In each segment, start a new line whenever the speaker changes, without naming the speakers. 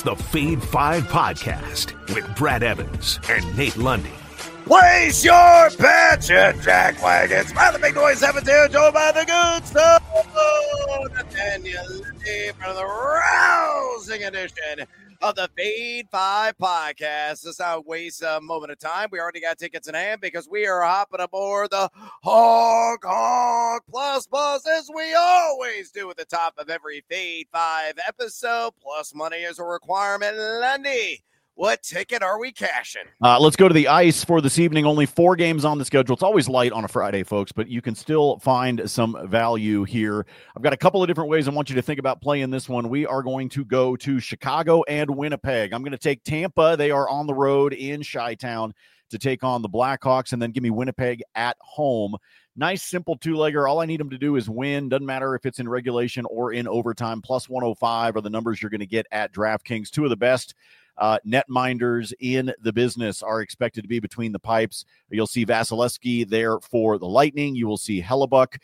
the Fade 5 podcast with Brad Evans and Nate Lundy.
Place your bets at Jack Wagons. By the big noise, Evans here, joined by the good stuff. Nathaniel Lundy for the rousing edition of the Fade 5 podcast. Let's not waste a moment of time. We already got tickets in hand because we are hopping aboard the Hog Plus Bus, as we always do at the top of every Fade 5 episode. Plus money is a requirement. Lundy, what ticket are we cashing?
Let's go to the ice for this evening. Only 4 games on the schedule. It's always light on a Friday, folks, but you can still find some value here. I've got a couple of different ways I want you to think about playing this one. We are going to go to Chicago and Winnipeg. I'm going to take Tampa. They are on the road in Chi-Town to take on the Blackhawks, and then give me Winnipeg at home. Nice, simple two-legger. All I need them to do is win. Doesn't matter if it's in regulation or in overtime. Plus 105 are the numbers you're going to get at DraftKings. Two of the best netminders in the business are expected to be between the pipes. You'll see Vasilevsky there for the Lightning. You will see Hellebuck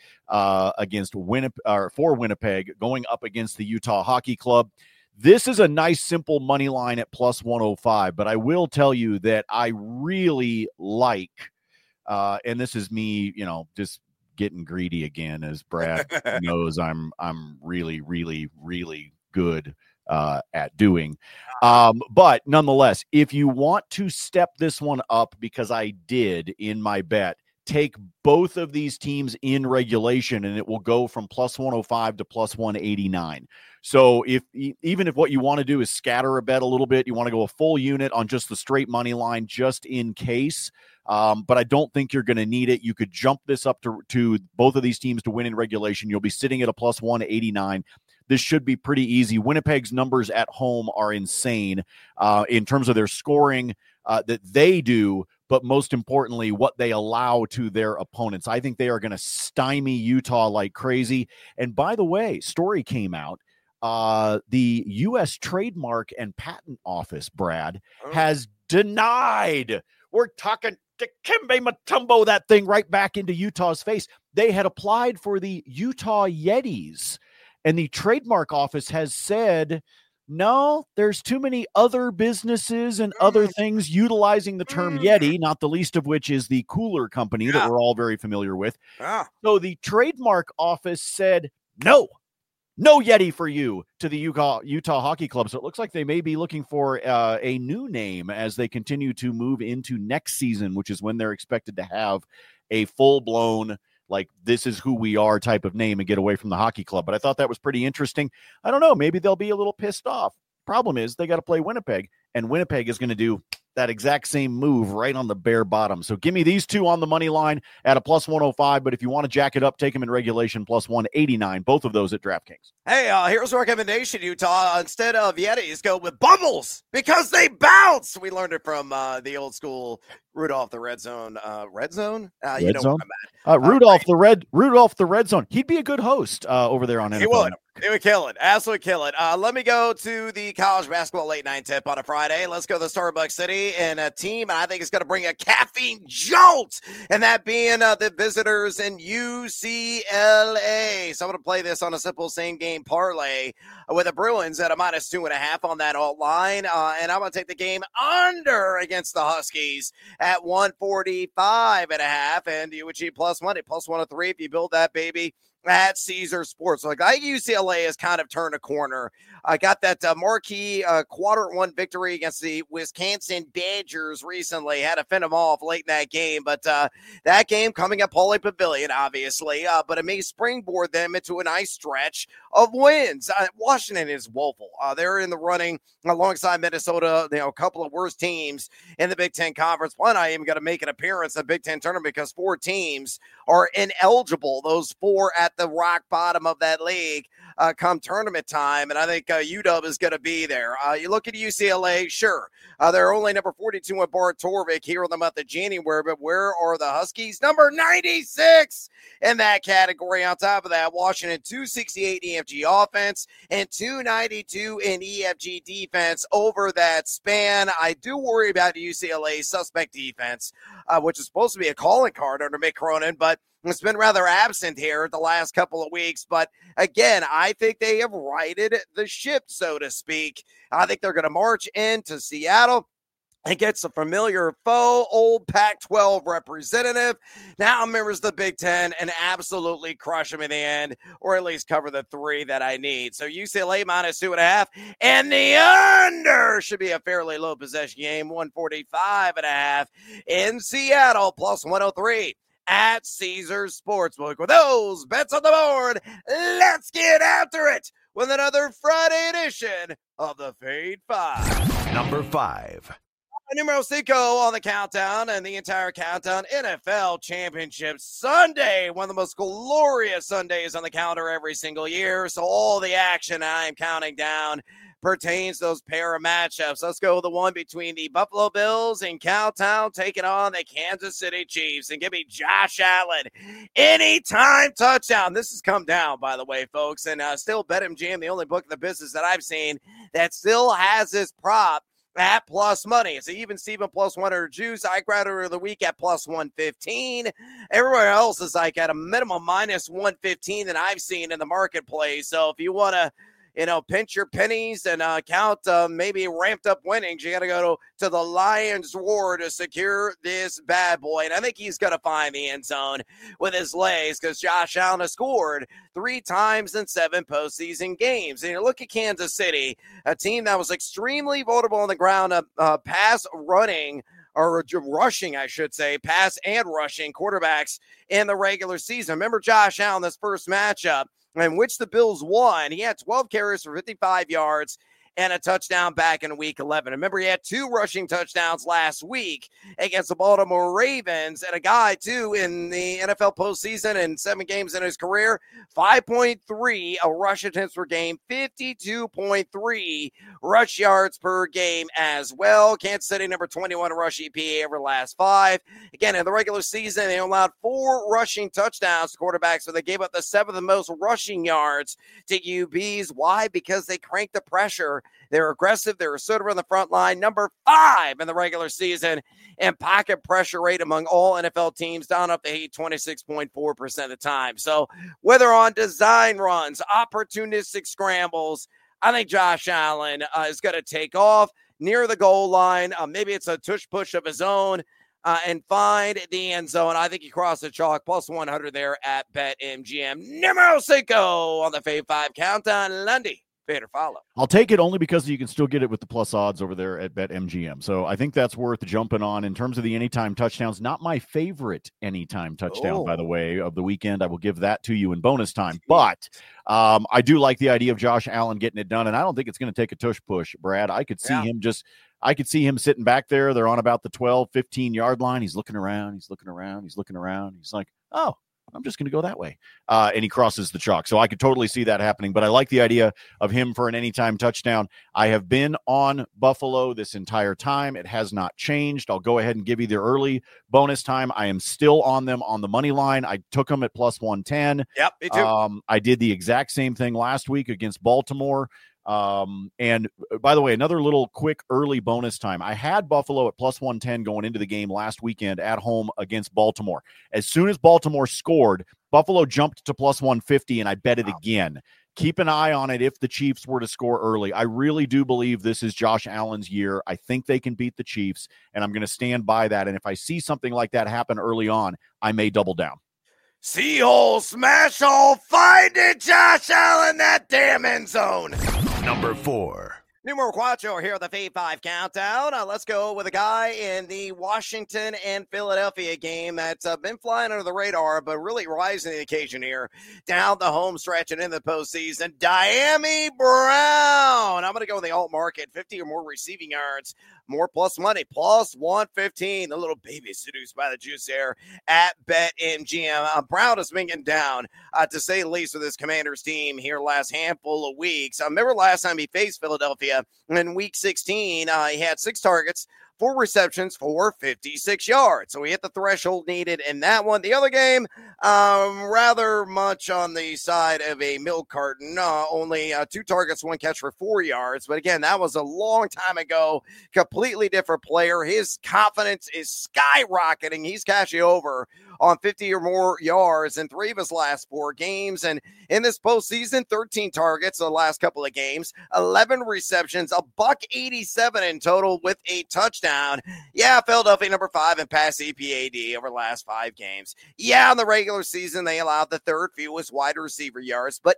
for Winnipeg going up against the Utah Hockey Club. This is a nice, simple money line at plus 105, but I will tell you that I really like, and this is me, just getting greedy again, as Brad knows I'm really, really, really good at doing. But nonetheless, if you want to step this one up, because I did in my bet, take both of these teams in regulation, and it will go from plus 105 to plus 189. So even if what you want to do is scatter a bet a little bit, you want to go a full unit on just the straight money line, just in case. But I don't think you're going to need it. You could jump this up to both of these teams to win in regulation. You'll be sitting at a plus 189. This should be pretty easy. Winnipeg's numbers at home are insane in terms of their scoring that they do, but most importantly, what they allow to their opponents. I think they are going to stymie Utah like crazy. And by the way, story came out. The U.S. Trademark and Patent Office, Brad, has denied. We're talking Dikembe Mutombo, that thing right back into Utah's face. They had applied for the Utah Yetis, and the trademark office has said, no, there's too many other businesses and other things utilizing the term Yeti, not the least of which is the cooler company that we're all very familiar with. So the trademark office said, no Yeti for you to the Utah Hockey Club. So it looks like they may be looking for a new name as they continue to move into next season, which is when they're expected to have a full-blown, like, this is who we are type of name and get away from the hockey club. But I thought that was pretty interesting. I don't know. Maybe they'll be a little pissed off. Problem is they got to play Winnipeg, and Winnipeg is going to do that exact same move right on the bare bottom. So give me these two on the money line at a plus 105. But if you want to jack it up, take them in regulation plus 189. Both of those at DraftKings.
Hey, here's a recommendation, Utah. Instead of Yetis, go with Bubbles because they bounce. We learned it from the old school Rudolph the Red Zone. Red Zone? You know
Zone?
what I'm at.
Rudolph the Red Zone. He'd be a good host over there on NFL.
He would. He would kill it. Absolutely kill it. Let me go to the college basketball late night tip on a Friday. Let's go to Starbucks City and a team, and I think it's going to bring a caffeine jolt, and that being the visitors in UCLA. So I'm going to play this on a simple same-game parlay with the Bruins at a minus 2.5 on that alt line, and I'm going to take the game under against the Huskies at 145.5, and you achieve plus money, plus 103 if you build that baby at Caesar Sports. Like UCLA has kind of turned a corner. I got that marquee quarter one victory against the Wisconsin Badgers recently. Had to fend them off late in that game, but that game coming at Pauley Pavilion, obviously, but it may springboard them into a nice stretch of wins. Washington is woeful. They're in the running alongside Minnesota, a couple of worst teams in the Big Ten Conference. One, I am going to make an appearance in the Big Ten tournament because 4 teams are ineligible. Those 4 at the rock bottom of that league come tournament time, and I think UW is going to be there. You look at UCLA, sure. They're only number 42 with Bart Torvik here in the month of January, but where are the Huskies? Number 96 in that category. On top of that, Washington 268 EFG offense and 292 in EFG defense over that span. I do worry about UCLA's suspect defense. which is supposed to be a calling card under Mick Cronin, but it's been rather absent here the last couple of weeks. But again, I think they have righted the ship, so to speak. I think they're going to march into Seattle and gets a familiar foe, old Pac-12 representative, now members of the Big Ten, and absolutely crush them in the end, or at least cover the 3 that I need. So UCLA minus 2.5, and the under should be a fairly low possession game, 145.5 in Seattle, plus 103 at Caesars Sportsbook. With those bets on the board, let's get after it with another Friday edition of the Fade 5.
Number 5.
Numero 5 on the countdown, and the entire countdown, NFL Championship Sunday, one of the most glorious Sundays on the calendar every single year. So all the action I am counting down pertains to those pair of matchups. Let's go with the one between the Buffalo Bills and Cowtown taking on the Kansas City Chiefs. And give me Josh Allen, anytime touchdown. This has come down, by the way, folks, and still BetMGM, the only book in the business that I've seen that still has this prop at plus money. It's even Steven plus 100 juice. I grabbed it of the week at plus 115. Everywhere else is like at a minimum minus 115 that I've seen in the marketplace. So if you want to, pinch your pennies and count maybe ramped up winnings, you got to go to the Lions Roar to secure this bad boy. And I think he's going to find the end zone with his legs because Josh Allen has scored 3 times in 7 postseason games. And you look at Kansas City, a team that was extremely vulnerable on the ground, pass running, or rushing, I should say, pass and rushing quarterbacks in the regular season. Remember Josh Allen, this first matchup, in which the Bills won. He had 12 carries for 55 yards and a touchdown back in week 11. Remember, he had 2 rushing touchdowns last week against the Baltimore Ravens, and a guy, too, in the NFL postseason in 7 games in his career, 5.3 rush attempts per game, 52.3 rush yards per game as well. Kansas City, number 21 rush EPA over the last 5. Again, in the regular season, they allowed 4 rushing touchdowns to quarterbacks, so they gave up the 7th most rushing yards to UBs. Why? Because they cranked the pressure. They're aggressive. They're assertive on the front line. Number 5 in the regular season and pocket pressure rate among all NFL teams, down up to 26.4% of the time. So whether on design runs, opportunistic scrambles, I think Josh Allen is going to take off near the goal line. Maybe it's a tush push of his own and find the end zone. I think he crossed the chalk, plus 100 there at BetMGM. Numero 5 on the Fave 5 countdown. Lundy. Fader follow.
I'll take it only because you can still get it with the plus odds over there at BetMGM. So I think that's worth jumping on. In terms of the anytime touchdowns, not my favorite anytime touchdown, by the way, of the weekend. I will give that to you in bonus time. But I do like the idea of Josh Allen getting it done, and I don't think it's going to take a tush push, Brad. I could see him sitting back there. They're on about the 12, 15-yard line. He's looking around. He's like, oh, I'm just going to go that way. And he crosses the chalk. So I could totally see that happening. But I like the idea of him for an anytime touchdown. I have been on Buffalo this entire time. It has not changed. I'll go ahead and give you the early bonus time. I am still on them on the money line. I took them at plus 110.
Yep, me too.
I did the exact same thing last week against Baltimore. And by the way, another little quick early bonus time. I had Buffalo at plus 110 going into the game last weekend at home against Baltimore. As soon as Baltimore scored, Buffalo jumped to plus 150, and I bet it again. Keep an eye on it if the Chiefs were to score early. I really do believe this is Josh Allen's year. I think they can beat the Chiefs, and I'm going to stand by that. And if I see something like that happen early on, I may double down.
Sea-hole, smash-hole, find it, Josh Allen, that damn end zone.
Number 4.
Numero 4 here at the Fave 5 countdown. Let's go with a guy in the Washington and Philadelphia game that's been flying under the radar, but really rising to the occasion here down the home stretch and in the postseason. Diami Brown. I'm going to go with the alt market, 50 or more receiving yards, more plus money, plus 115. The little baby seduced by the juice there at BetMGM. Brown is bringing down, to say the least, with this Commanders team here last handful of weeks. I remember last time he faced Philadelphia in week 16, he had 6 targets, 4 receptions for 56 yards. So he hit the threshold needed in that one. The other game, rather much on the side of a milk carton. Only 2 targets, 1 catch for 4 yards. But again, that was a long time ago. Completely different player. His confidence is skyrocketing. He's cashing over on 50 or more yards in 3 of his last 4 games. And in this postseason, 13 targets the last couple of games, 11 receptions, $187 in total with a touchdown. Yeah, Philadelphia number 5 in pass EPAD over the last 5 games. Yeah, in the regular season, they allowed the 3rd fewest wide receiver yards, but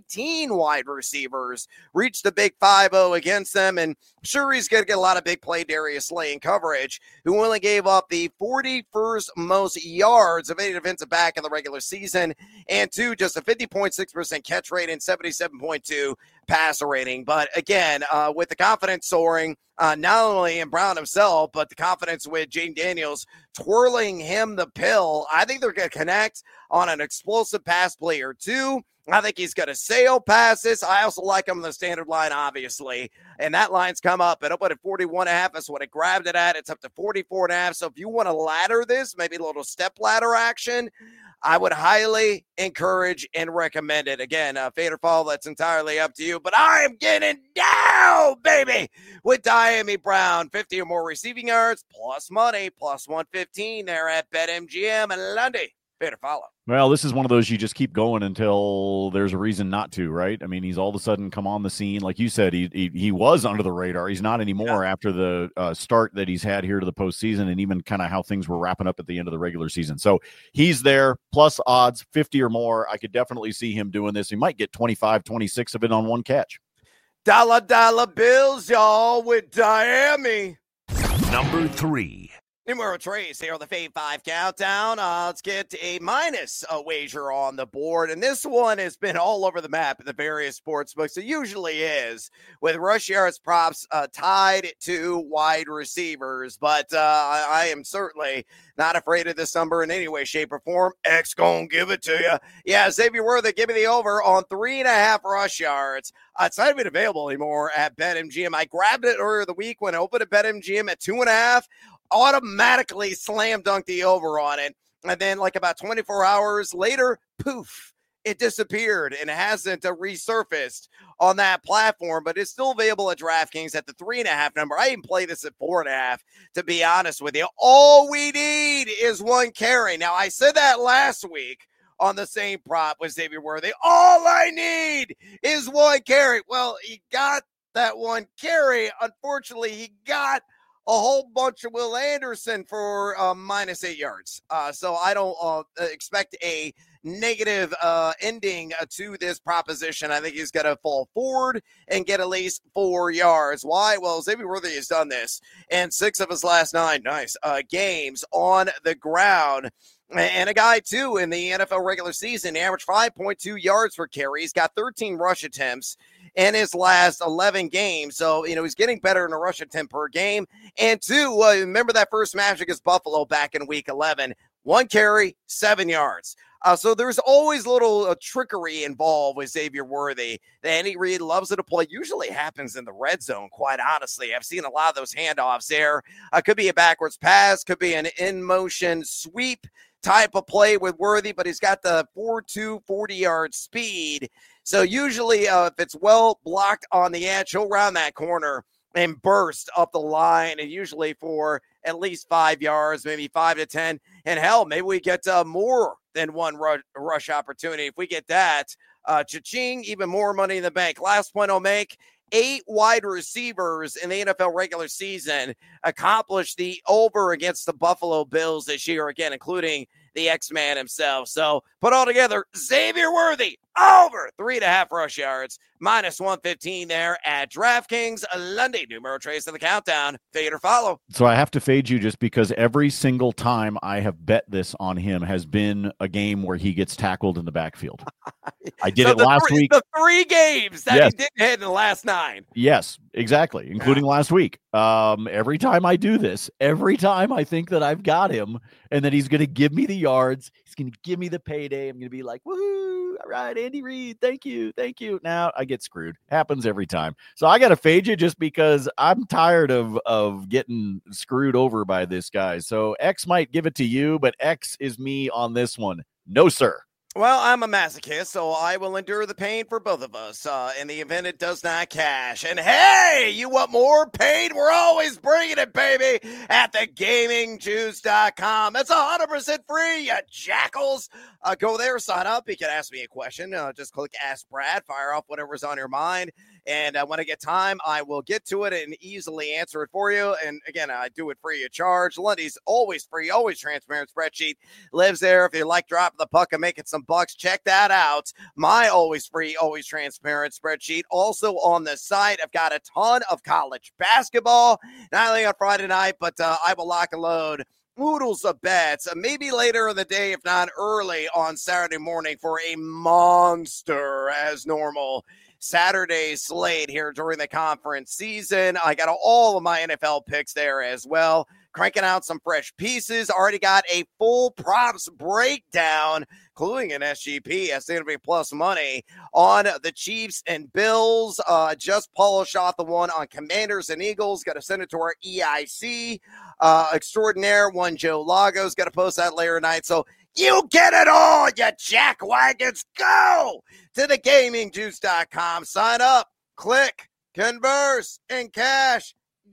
19 wide receivers reached the big 5-0 against them. And sure, he's going to get a lot of big play Darius Slay in coverage, who only gave up the 41st most yards of any defensive back in the regular season, and 2, just a 50.6% catch rate and 77.2 passer rating. But again, with the confidence soaring, not only in Brown himself, but the confidence with Jaden Daniels twirling him the pill, I think they're going to connect on an explosive pass play or 2. I think he's going to sail passes. I also like him on the standard line, obviously. And that line's come up and up at 41.5. That's what it grabbed it at. It's up to 44.5. So if you want to ladder this, maybe a little step ladder action, I would highly encourage and recommend it. Again, fade or fall, that's entirely up to you. But I am getting down, baby, with Dyami Brown. 50 or more receiving yards, plus money, plus 115 there at BetMGM and Lundy. Fade or follow.
Well, this is one of those you just keep going until there's a reason not to, right? I mean, he's all of a sudden come on the scene. Like you said, he was under the radar. He's not anymore after the start that he's had here to the postseason and even kind of how things were wrapping up at the end of the regular season. So he's there, plus odds, 50 or more. I could definitely see him doing this. He might get 25, 26 of it on one catch.
Dollar bills, y'all, with Dyami.
Number 3.
Numero Trace here on the Fade 5 Countdown. Let's get a minus wager on the board. And this one has been all over the map in the various sports books. It usually is, with rush yards props tied to wide receivers. But I am certainly not afraid of this number in any way, shape, or form. X gonna give it to you. Yeah, Xavier Worthy, give me the over on 3.5 rush yards. It's not even available anymore at BetMGM. I grabbed it earlier the week when I opened at BetMGM at 2.5. Automatically slam dunked the over on it. And then like about 24 hours later, poof, it disappeared and hasn't resurfaced on that platform, but it's still available at DraftKings at the 3.5 number. I even play this at 4.5, to be honest with you. All we need is 1 carry. Now, I said that last week on the same prop with Xavier Worthy. All I need is 1 carry. Well, he got that 1 carry. Unfortunately, he got a whole bunch of Will Anderson for minus 8 yards. So I don't expect a negative ending to this proposition. I think he's going to fall forward and get at least 4 yards. Why? Well, Xavier Worthy has done this in 6 of his last 9 games on the ground. And a guy, too, in the NFL regular season, averaged 5.2 yards per carry. He's got 13 rush attempts in his last 11 games. So, he's getting better in a rush attempt per game. And 2, remember that first match against Buffalo back in week 11, 1 carry, 7 yards. So there's always a little trickery involved with Xavier Worthy. Andy Reid loves it to play. Usually happens in the red zone, quite honestly. I've seen a lot of those handoffs there. Could be a backwards pass, could be an in-motion sweep type of play with Worthy, but he's got the 4.2 40-yard speed. So usually if it's well blocked on the edge, he'll round that corner and burst up the line, and usually for at least 5 yards, maybe 5 to 10. And hell, maybe we get more than 1 rush opportunity. If we get that, cha-ching, even more money in the bank. Last point I'll make, 8 wide receivers in the NFL regular season accomplished the over against the Buffalo Bills this year, again, including the X-Man himself. So put all together, Xavier Worthy, over 3.5 rush yards, minus 115 there at DraftKings. Lundy, numero trace of the countdown. Fade or follow.
So I have to fade you just because every single time I have bet this on him has been a game where he gets tackled in the backfield. I did it last week.
The 3 games that he didn't hit in the last 9.
Yes, exactly, including last week. Every time I do this, every time I think that I've got him and that he's going to give me the yards, he's going to give me the payday, I'm going to be like, woohoo. All right, Andy Reid. Thank you. Now I get screwed. Happens every time. So I got to fade you just because I'm tired of getting screwed over by this guy. So X might give it to you, but X is me on this one. No, sir.
Well, I'm a masochist, so I will endure the pain for both of us in the event it does not cash. And hey, you want more pain? We're always bringing it, baby, at thegamingjuice.com. That's 100% free, you jackals. Go there, sign up. You can ask me a question. Just click Ask Brad, fire off whatever's on your mind. And when I get time, I will get to it and easily answer it for you. And again, I do it free of charge. Lundy's always free, always transparent spreadsheet lives there. If you like dropping the puck and making some bucks, check that out. My always free, always transparent spreadsheet. Also on the site, I've got a ton of college basketball, not only on Friday night, but I will lock and load oodles of bets, maybe later in the day, if not early on Saturday morning for a monster as normal Saturday slate here during the conference season. I got all of my NFL picks there as well. Cranking out some fresh pieces. Already got a full props breakdown, including an SGP, SNB plus money on the Chiefs and Bills. Just polished off the one on Commanders and Eagles. Got to send it to our EIC extraordinaire one, Joe Lagos. Got to post that later tonight. So you get it all, you jackwagons. Go to thegamingjuice.com. Sign up, click, converse, and cash. ...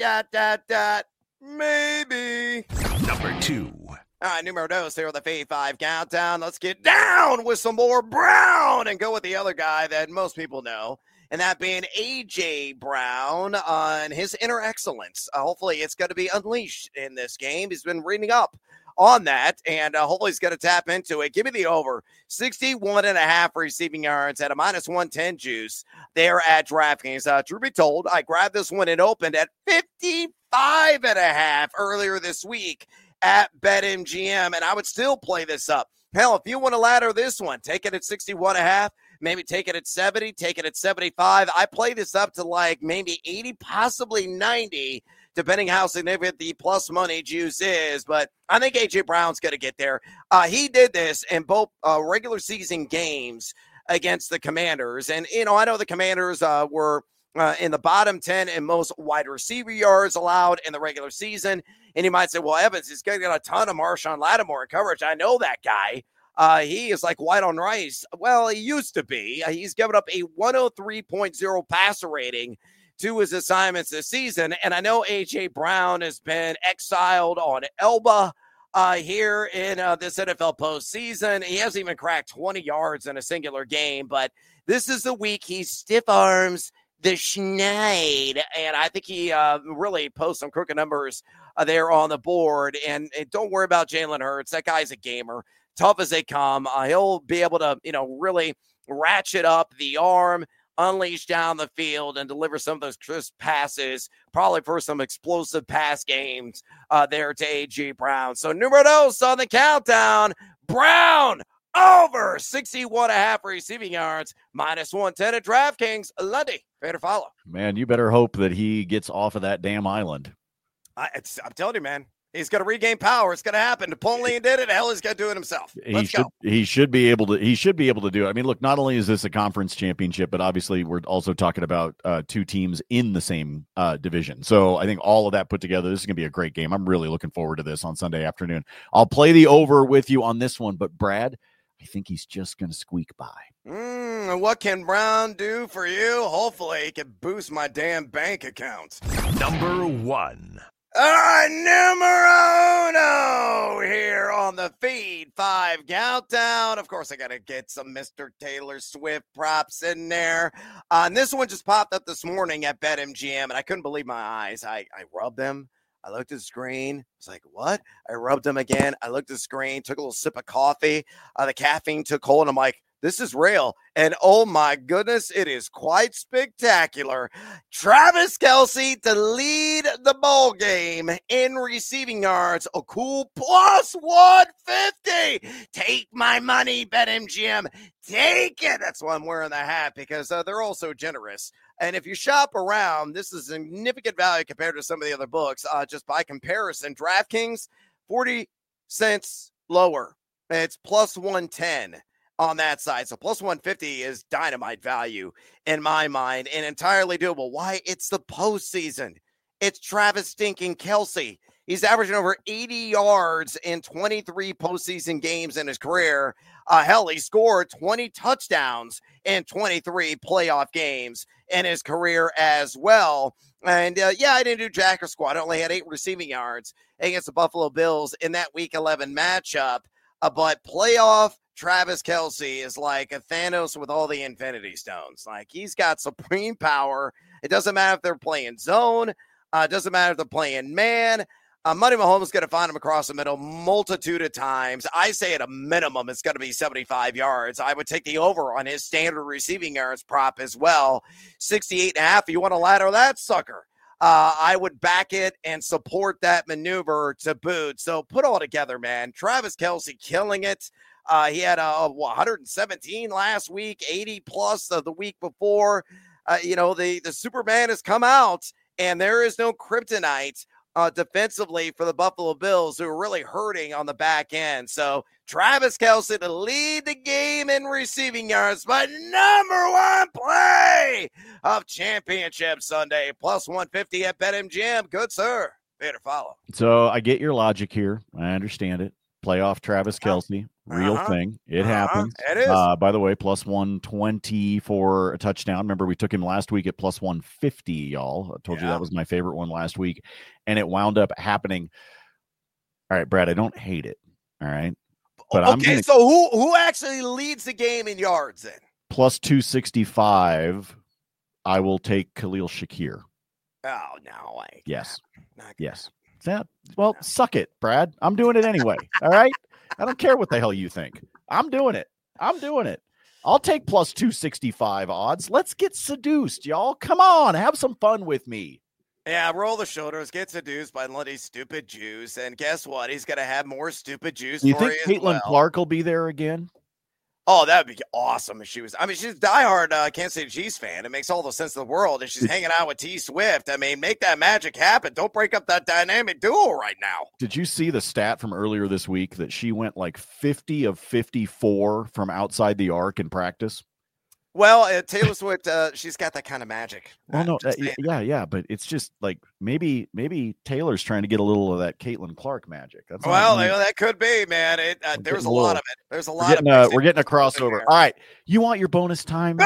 Maybe.
Number 2.
All right, numero dos here on the Fade 5 countdown. Let's get down with some more Brown and go with the other guy that most people know, and that being A.J. Brown on his inner excellence. Hopefully it's going to be unleashed in this game. He's been reading up on that, and hopefully he's going to tap into it. Give me the over. 61.5 receiving yards at a minus 110 juice there at DraftKings. Truth be told, I grabbed this one and opened at 55.5 earlier this week at BetMGM, and I would still play this up. Hell, if you want to ladder this one, take it at 61.5, maybe take it at 70, take it at 75. I play this up to like maybe 80, possibly 90, depending how significant the plus money juice is. But I think A.J. Brown's going to get there. He did this in both regular season games against the Commanders. And, you know, I know the Commanders were in the bottom 10 in most wide receiver yards allowed in the regular season. And you might say, well, Evans is going to get a ton of Marshawn Lattimore in coverage. I know that guy. He is like white on rice. Well, he used to be. He's given up a 103.0 passer rating to his assignments this season. And I know A.J. Brown has been exiled on Elba here in this NFL postseason. He hasn't even cracked 20 yards in a singular game, but this is the week he stiff arms the Schneid, and I think he really posts some crooked numbers there on the board. And don't worry about Jalen Hurts. That guy's a gamer. Tough as they come. He'll be able to, really ratchet up the arm, unleash down the field, and deliver some of those crisp passes, probably for some explosive pass games there to A.J. Brown. So numero dos on the countdown, Brown over 61.5 receiving yards, minus 110 at DraftKings. Lundy, fair to follow.
Man, you better hope that he gets off of that damn island.
I'm telling you, man. He's going to regain power. It's going to happen. Napoleon did it. Hell, he's going to do it himself.
He should be able to do it. I mean, look, not only is this a conference championship, but obviously we're also talking about two teams in the same division. So I think all of that put together, this is going to be a great game. I'm really looking forward to this on Sunday afternoon. I'll play the over with you on this one, but Brad, I think he's just going to squeak by.
What can Brown do for you? Hopefully he can boost my damn bank account.
Number 1.
Numero uno here on the Feed 5 countdown. Of course, I got to get some Mr. Taylor Swift props in there. And this one just popped up this morning at BetMGM, and I couldn't believe my eyes. I rubbed them. I looked at the screen. I was like, what? I rubbed them again. I looked at the screen, took a little sip of coffee. The caffeine took hold, and I'm like, this is real. And oh my goodness, it is quite spectacular. Travis Kelce to lead the ball game in receiving yards. A cool plus 150. Take my money, BetMGM. Take it. That's why I'm wearing the hat, because they're all so generous. And if you shop around, this is significant value compared to some of the other books. Just by comparison, DraftKings, 40 cents lower. It's plus 110. on that side. So plus 150 is dynamite value in my mind and entirely doable. Why? It's the postseason. It's Travis stinking Kelce. He's averaging over 80 yards in 23 postseason games in his career. Hell, he scored 20 touchdowns in 23 playoff games in his career as well. And I didn't do jack or squat. I only had 8 receiving yards against the Buffalo Bills in that Week 11 matchup. But playoff Travis Kelce is like a Thanos with all the Infinity Stones. Like, he's got supreme power. It doesn't matter if they're playing zone. It doesn't matter if they're playing man. Money Mahomes is going to find him across the middle multitude of times. I say at a minimum, it's going to be 75 yards. I would take the over on his standard receiving yards prop as well. 68.5. You want to ladder that sucker. I would back it and support that maneuver to boot. So put all together, man. Travis Kelce killing it. He had 117 last week, 80 plus the week before. The Superman has come out, and there is no kryptonite defensively for the Buffalo Bills, who are really hurting on the back end. So Travis Kelce to lead the game in receiving yards, but number one play of Championship Sunday, plus 150 at BetMGM. Good, sir. Better follow.
So I get your logic here. I understand it. Playoff Travis Kelce, real thing. It happens.
It is.
By the way, plus 120 for a touchdown. Remember, we took him last week at plus 150, y'all. I told you that was my favorite one last week, and it wound up happening. All right, Brad, I don't hate it. All right. But
okay, so who actually leads the game in yards then?
Plus 265, I will take Khalil Shakir.
Oh, no.
Yes. Yes. Well, suck it, Brad. I'm doing it anyway. All right. I don't care what the hell you think. I'm doing it. I'll take plus 265 odds. Let's get seduced, y'all. Come on. Have some fun with me.
Yeah, roll the shoulders, get seduced by these stupid Jews. And guess what? He's going to have more stupid Jews
you
for
think
you.
Caitlin Clark will be there again?
Oh, that would be awesome if she was. I mean, she's a diehard Kansas City Chiefs fan. It makes all the sense in the world. And she's hanging out with T Swift. I mean, make that magic happen. Don't break up that dynamic duo right now.
Did you see the stat from earlier this week that she went like 50 of 54 from outside the arc in practice?
Well, Taylor Swift, she's got that kind of magic.
Well, no, yeah, but it's just like maybe Taylor's trying to get a little of that Caitlin Clark magic. That's
that could be, man. There's a lot of it. There's a lot of it.
We're getting a crossover. All right, you want your bonus time?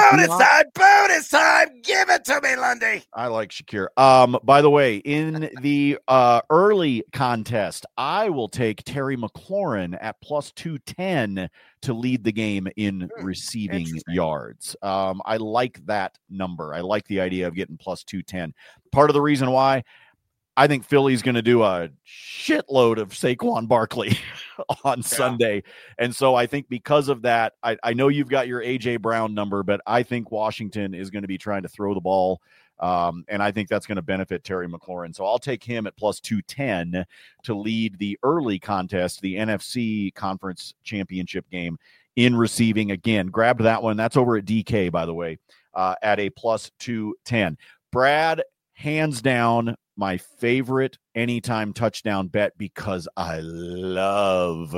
Bonus time! Give it to me, Lundy.
I like Shakir. By the way, in the early contest, I will take Terry McLaurin at plus 210 to lead the game in receiving yards. I like that number. I like the idea of getting plus 210. Part of the reason why I think Philly's going to do a shitload of Saquon Barkley on Sunday. And so I think because of that, I know you've got your A.J. Brown number, but I think Washington is going to be trying to throw the ball. And I think that's going to benefit Terry McLaurin. So I'll take him at plus 210 to lead the early contest, the NFC Conference Championship game in receiving. Again, grab that one. That's over at DK, by the way, at a plus 210. Brad, hands down, my favorite anytime touchdown bet because I love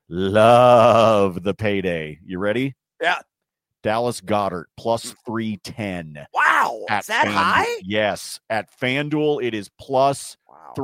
the payday. You ready?
Yeah.
Dallas Goedert plus 310.
Wow. Is that high?
Yes. At FanDuel, it is plus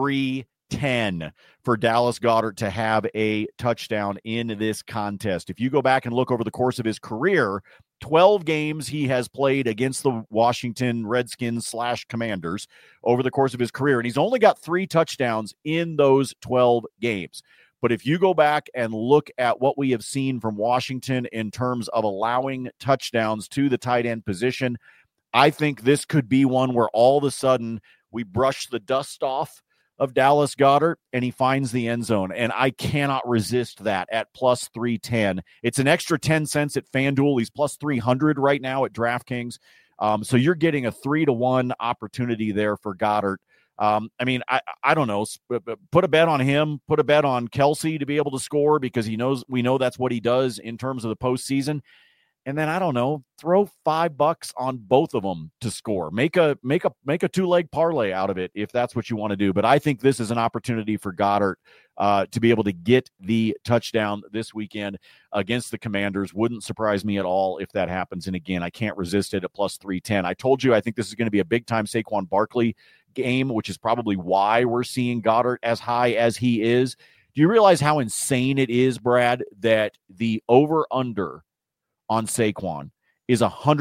310 for Dallas Goedert to have a touchdown in this contest. If you go back and look over the course of his career, 12 games he has played against the Washington Redskins / Commanders over the course of his career, and he's only got 3 touchdowns in those 12 games. But if you go back and look at what we have seen from Washington in terms of allowing touchdowns to the tight end position, I think this could be one where all of a sudden we brush the dust off of Dallas Goedert and he finds the end zone. And I cannot resist that at plus 310. It's an extra 10 cents at FanDuel. He's plus 300 right now at DraftKings. So you're getting a 3-to-1 opportunity there for Goedert. I mean, I don't know. Put a bet on him. Put a bet on Kelce to be able to score because we know that's what he does in terms of the postseason. and then I don't know, throw $5 on both of them to score. Make a 2-leg parlay out of it if that's what you want to do. But I think this is an opportunity for Goddard to be able to get the touchdown this weekend against the Commanders. Wouldn't surprise me at all if that happens. And again, I can't resist it at plus 310. I told you I think this is going to be a big-time Saquon Barkley game, which is probably why we're seeing Goddard as high as he is. Do you realize how insane it is, Brad, that the over-under on Saquon is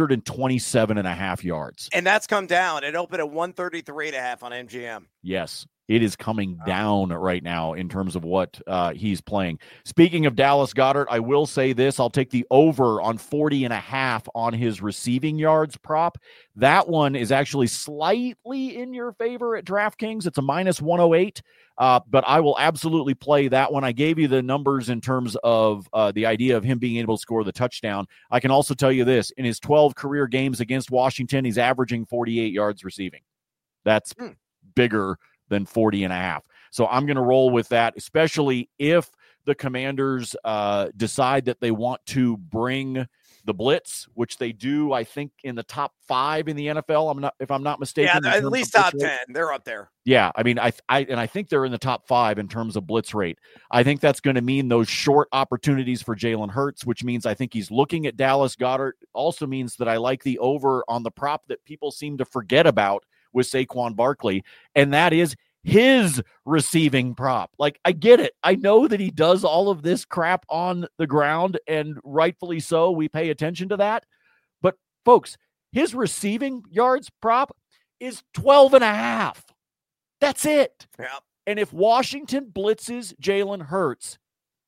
127.5 yards.
And that's come down. It opened at 133.5 on MGM.
Yes, it is coming down right now in terms of what he's playing. Speaking of Dallas Goedert, I will say this. I'll take the over on 40.5 on his receiving yards prop. That one is actually slightly in your favor at DraftKings. It's a minus 108. But I will absolutely play that one. I gave you the numbers in terms of the idea of him being able to score the touchdown. I can also tell you this. In his 12 career games against Washington, he's averaging 48 yards receiving. That's bigger than 40.5. So I'm going to roll with that, especially if the Commanders decide that they want to bring the blitz, which they do, I think, in the top 5 in the NFL. If I'm not mistaken.
Yeah, at least top 10. They're up there.
Yeah, I mean, I think they're in the top 5 in terms of blitz rate. I think that's going to mean those short opportunities for Jalen Hurts, which means I think he's looking at Dallas Goedert. Also means that I like the over on the prop that people seem to forget about with Saquon Barkley, and that is his receiving prop. Like, I get it. I know that he does all of this crap on the ground, and rightfully so. We pay attention to that. But, folks, his receiving yards prop is 12.5. That's it.
Yeah.
And if Washington blitzes Jalen Hurts,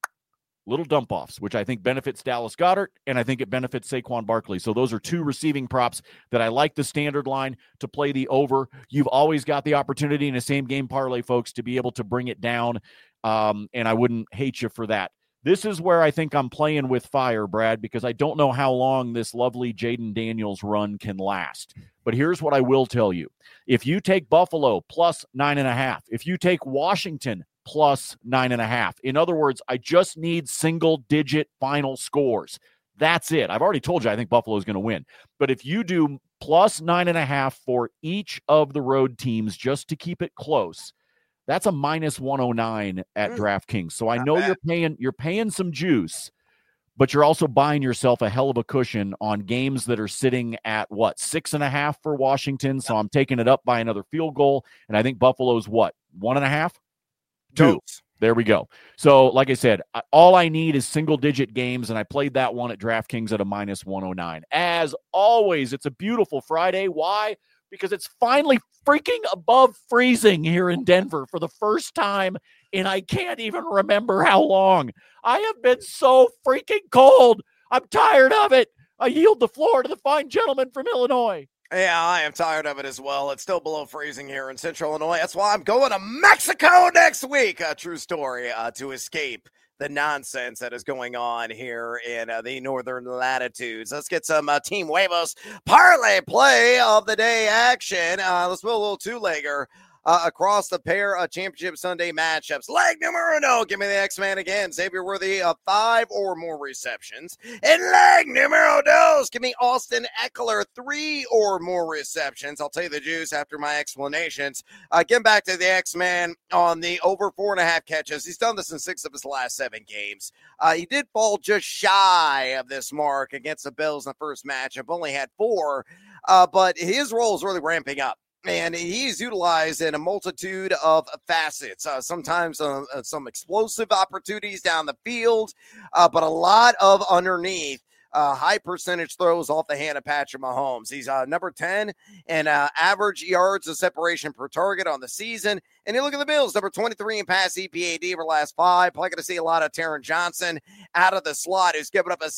little dump-offs, which I think benefits Dallas Goedert, and I think it benefits Saquon Barkley. So those are 2 receiving props that I like the standard line to play the over. You've always got the opportunity in a same-game parlay, folks, to be able to bring it down, and I wouldn't hate you for that. This is where I think I'm playing with fire, Brad, because I don't know how long this lovely Jaden Daniels run can last. But here's what I will tell you. If you take Buffalo plus 9.5, if you take Washington plus 9.5. In other words, I just need single-digit final scores. That's it. I've already told you I think Buffalo is going to win. But if you do plus 9.5 for each of the road teams just to keep it close, that's a minus 109 at DraftKings. So I know you're paying some juice, but you're also buying yourself a hell of a cushion on games that are sitting at, 6.5 for Washington. So I'm taking it up by another field goal, and I think Buffalo's 1.5? 2. There we go. So, like I said, all I need is single-digit games, and I played that one at DraftKings at a minus 109. As always, it's a beautiful Friday. Why? Because it's finally freaking above freezing here in Denver for the first time in I can't even remember how long. I have been so freaking cold. I'm tired of it. I yield the floor to the fine gentleman from Illinois.
Yeah, I am tired of it as well. It's still below freezing here in Central Illinois. That's why I'm going to Mexico next week. A true story, to escape the nonsense that is going on here in the northern latitudes. Let's get some Team Huevos parlay play of the day action. Let's put a little 2-legger across the pair of championship Sunday matchups. Leg numero uno, give me the X-Man again. Xavier Worthy of 5 or more receptions. And leg numero dos, give me Austin Eckler 3 or more receptions. I'll tell you the juice after my explanations. Getting back to the X-Man on the over 4.5 catches. He's done this in 6 of his last 7 games. He did fall just shy of this mark against the Bills in the first matchup. Only had 4, but his role is really ramping up. And he's utilized in a multitude of facets, sometimes some explosive opportunities down the field, but a lot of underneath high percentage throws off the hand of Patrick Mahomes. He's number 10 in average yards of separation per target on the season. And you look at the Bills, number 23 in pass EPAD over the last 5. Probably going to see a lot of Taron Johnson out of the slot, who's given up a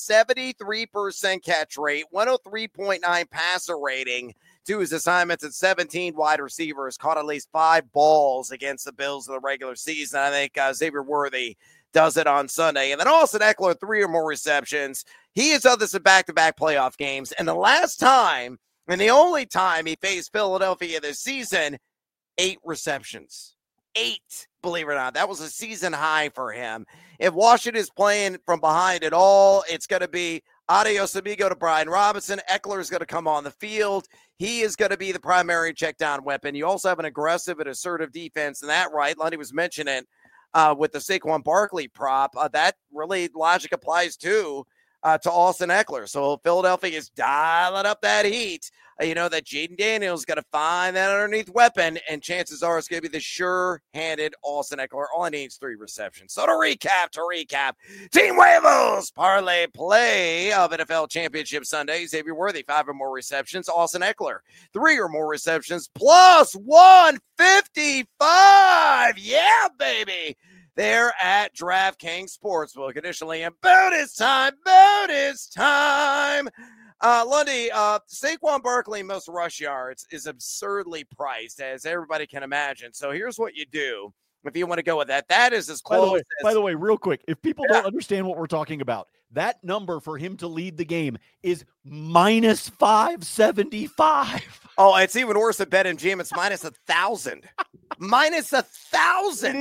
73% catch rate, 103.9 passer rating to his assignments at 17 wide receivers, caught at least 5 balls against the Bills in the regular season. I think Xavier Worthy does it on Sunday. And then Austin Eckler, 3 or more receptions. He has done this in back-to-back playoff games. And the last time, and the only time he faced Philadelphia this season, 8 receptions. 8, believe it or not. That was a season high for him. If Washington is playing from behind at all, it's going to be Adios amigo to Brian Robinson. Eckler is going to come on the field. He is going to be the primary check down weapon. You also have an aggressive and assertive defense in that, right? Lundy was mentioning with the Saquon Barkley prop. That really logic applies to Austin Eckler. So Philadelphia is dialing up that heat. You know that Jaden Daniels is going to find that underneath weapon, and chances are it's going to be the sure-handed Austin Eckler. All he needs 3 receptions. So to recap, Team Huevos parlay play of NFL Championship Sunday. Xavier Worthy, 5 or more receptions. Austin Eckler, 3 or more receptions, plus 155. Yeah, baby. They're at DraftKings Sportsbook. Additionally, and bonus time. Lundy, Saquon Barkley most rush yards is absurdly priced, as everybody can imagine. So here's what you do if you want to go with that. That is as close.
By the way, real quick, if people don't understand what we're talking about, that number for him to lead the game is minus 575.
Oh, it's even worse than BetMGM. It's minus 1,000. Minus 1,000.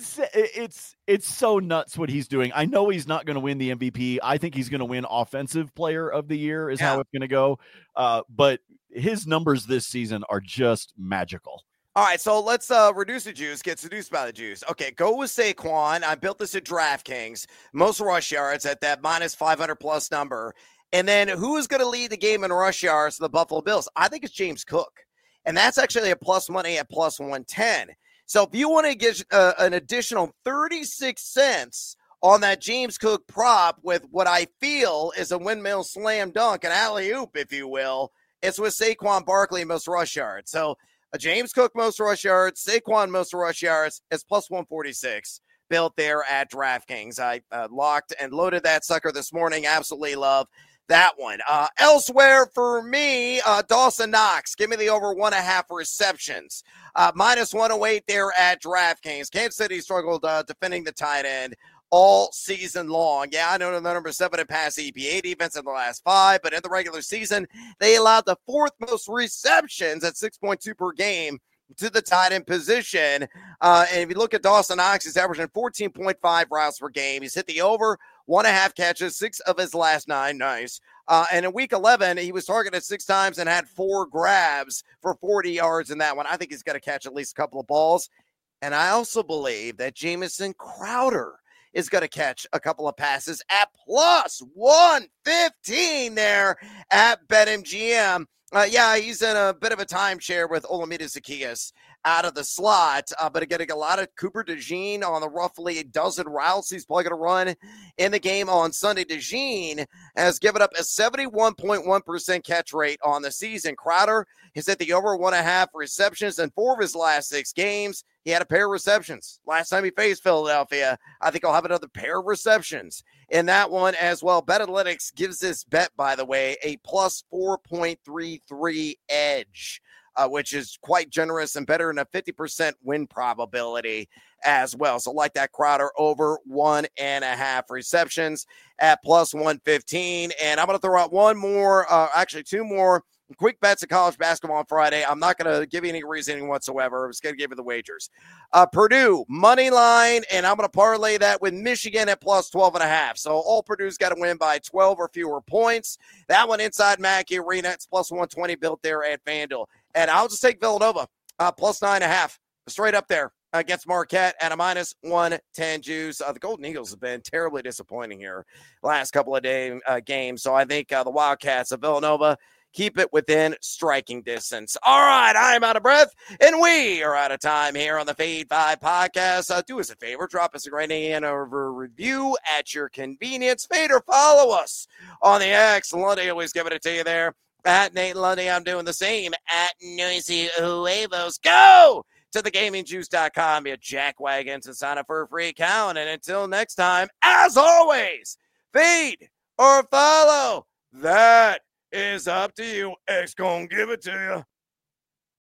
It's so nuts what he's doing. I know he's not going to win the MVP. I think he's going to win Offensive Player of the Year is how it's going to go. But his numbers this season are just magical.
All right, so let's reduce the juice, get seduced by the juice. Okay, go with Saquon. I built this at DraftKings. Most rush yards at that minus 500-plus number. And then who is going to lead the game in rush yards for the Buffalo Bills? I think it's James Cook. And that's actually a plus money at plus 110. So if you want to get an additional 36 cents on that James Cook prop with what I feel is a windmill slam dunk, an alley-oop, if you will, it's with Saquon Barkley most rush yards. So James Cook most rush yards, Saquon most rush yards, it's plus 146 built there at DraftKings. I locked and loaded that sucker this morning. Absolutely love that one. Elsewhere for me, Dawson Knox. Give me the over 1.5 receptions. Minus 108 there at DraftKings. Kansas City struggled defending the tight end all season long. Yeah, I know the number 7 in pass EPA defense in the last 5, but in the regular season, they allowed the 4th most receptions at 6.2 per game to the tight end position. And if you look at Dawson Knox, he's averaging 14.5 routes per game. He's hit the over 1.5 catches, 6 of his last 9. Nice. And in week 11, he was targeted 6 times and had 4 grabs for 40 yards in that one. I think he's going to catch at least a couple of balls. And I also believe that Jamison Crowder is going to catch a couple of passes at plus 115 there at BetMGM. He's in a bit of a timeshare with Olamide Zaccheaus out of the slot, but getting a lot of Cooper DeJean on the roughly a dozen routes he's probably going to run in the game on Sunday. DeJean has given up a 71.1% catch rate on the season. Crowder has hit the over 1.5 receptions in 4 of his last 6 games. He had a pair of receptions last time he faced Philadelphia. I think I'll have another pair of receptions in that one as well. BetAnalytics gives this bet, by the way, a plus 4.33 edge, which is quite generous and better than a 50% win probability as well. So like that Crowder over 1.5 receptions at plus 115. And I'm going to throw out one more, actually 2 more quick bets of college basketball on Friday. I'm not going to give you any reasoning whatsoever. I'm just going to give you the wagers. Purdue, money line, and I'm going to parlay that with Michigan at plus 12.5. So all Purdue's got to win by 12 or fewer points. That one inside Mackey Arena, it's plus 120 built there at FanDuel. And I'll just take Villanova, plus 9.5, straight up there against Marquette at a minus 110 juice. The Golden Eagles have been terribly disappointing here last couple of games. So I think the Wildcats of Villanova keep it within striking distance. All right, I'm out of breath, and we are out of time here on the Fade 5 podcast. Do us a favor, drop us a rating and a review at your convenience. Fade or follow us on the X. Lundy, always giving it to you there. At Nate Lundy, I'm doing the same. At Noisy Huevos. Go to thegamingjuice.com. Be a jackwagons and sign up for a free account. And until next time, as always, feed or follow. That is up to you. X gonna give it to you.